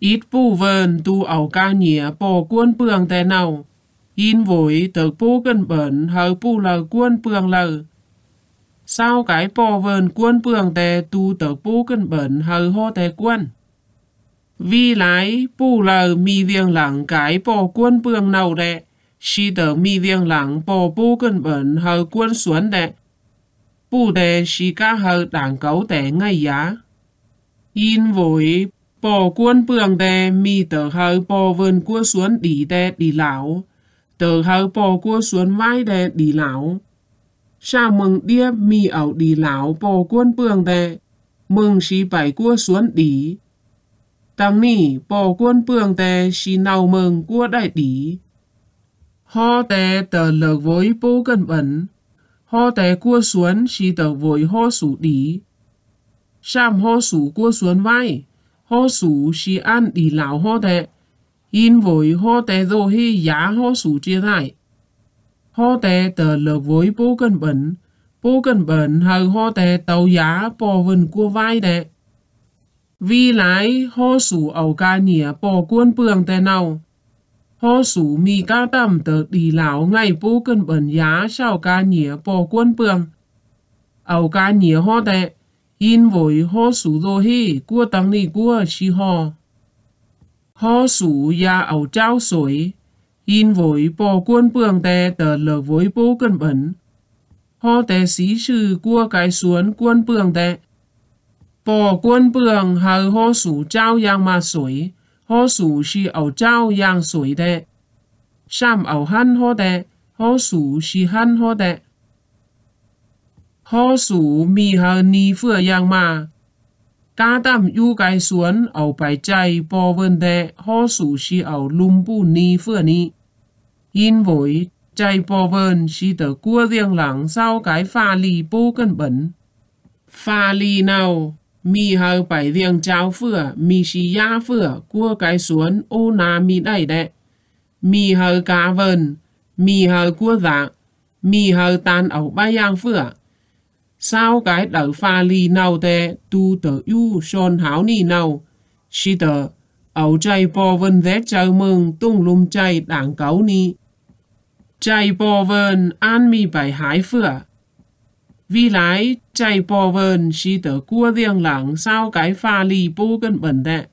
ít bu vờn tu ẩu ca nhĩa bò cuốn bường tè nào, in vội tờ bu cân bẩn hờ bu lờ cuốn bường lờ. Sao cái bò vờn cuốn bường tè tu tờ bu cân bẩn hờ hô tè cuốn. Vì lái bu lờ mi viêng lẳng cái bò cuốn bường nào đệ, si tờ mi viêng lẳng bò bu cân bẩn hờ cuốn xuống đệ. Bu đệ si ca hờ đảng cấu tè ngay giá. In vội bò cuốn bường tè mi tờ hờ bò vờn cuốn xuống đi tè đi lão. Tờ hờ bò cuốn xuống vai tè đi lão. Sao mừng đĩa mi ảo đi lão bò cuốn bường tè, mừng si bảy cuốn xuống đi. Tăng ni bò cuốn bường tè si nào mừng cuốn đại đi. Ho tè tờ lợt với bố cân bẩn. Ho tè cuốn xuống si tờ với ho sủ đi. Sam ho sủ cuốn xuống vai. Ho sủ si ăn đi lão ho tè. In với ho tè dô hi giá ho sủ chia lại. Ho tè tờ lợt với bố cân bẩn. Bố cân bẩn hờ ho tè tàu giá bò vần cua vai tè. Vì lái ho sủ ẩu ca nhĩa bò cuốn bường tè nào. Ho sủ mi ca tầm tờ đi lão ngày bố cân bẩn giá sao ca nhĩa bò cuốn bường. Ẩu ca nhĩa ho tè. In với ho sủ dô hi cua tăng ni cua si ho. Ho sủ ya ẩu trao sổi. In với bò cuốn bường tè tờ lợt với bố cân bẩn. Ho tè xí sư cua cái xuống cuốn bường tè. Bò cuốn bường hờ ho sủ trao yang mà sổi. Ho sủ si ẩu trao yang sổi tè. Sam ẩu hăn ho tè. Ho sủ si hăn ho tè. Ho sủ mi hờ ni phở yang mà. Cá tầm yu cái xuống ẩu bài chay bò vần tè. Ho sủ si ẩu lung bu ni phở ni. In với chay bò vần si tờ cua riêng lẳng sau cái pha lì bố cân bẩn. Pha lì nào mi hờ bài riêng cháo phở mi si ya phở cua cái xuống ô na mi đẩy đệ. Mi hờ cá vần, mi hờ cua dạ, mi hờ tan ẩu ba yang phở. Sao cái đỡ pha lì nào tè tu tờ yu son háo ni nào. Si tờ ẩu chay bò vần rét chào mừng tung lùm chay đảng cấu ni. Chay bò vần an mi bài hái phở. Vì lái chay bò vần si tờ cua riêng lẳng sao cái pha lì bố cân bẩn tè.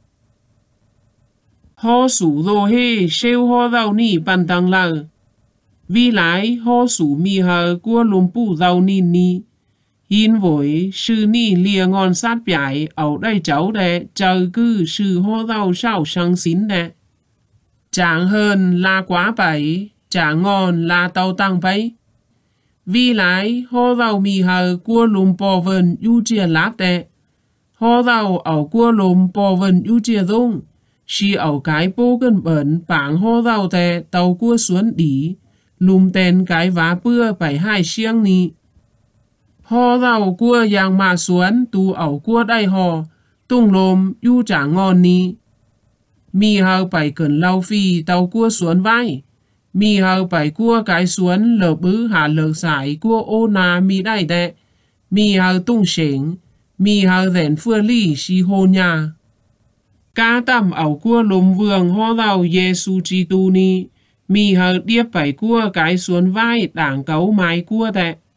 Ho sủ dô hê siêu ho rau ni bàn tăng lờ. Vì lái ho sủ mi hờ cua lùm bù rau ni ni. In với sư ni lìa ngon sát bải ẩu đây cháu đệ chờ cư sư ho rau sao sang xín đệ. Chẳng hơn là quá bấy, chẳng ngon là tàu tăng bấy. Vì lái ho rau mi hờ cua lùm bò vần yu chia lát đệ. Ho rau ẩu cua lùm bò vần yu chia dung. Si ẩu cái bố cân bẩn bảng ho rau tè tàu cua xuống đi. Lùm tên cái vá bưa bảy hai siêng ni. Ho rau cua yang mà xuống tu ẩu cua đay ho. Tung lồm yu chả ngon ni. Mi hờ bảy cẩn lau phi tàu cua xuống vai. Mi hờ bảy cua cái xuống lờ bứ hạ lờ sải cua ô na mi đay tè. Mi hờ tung sỉnh. Mi hờ rèn phưa ly si hô nhà. Cá tầm ẩu cua lùm vườn ho rau Giê-xu Chi-tu ni. Mi hờ điếp bảy cua cái xuống vai đảng cấu mái cua tè.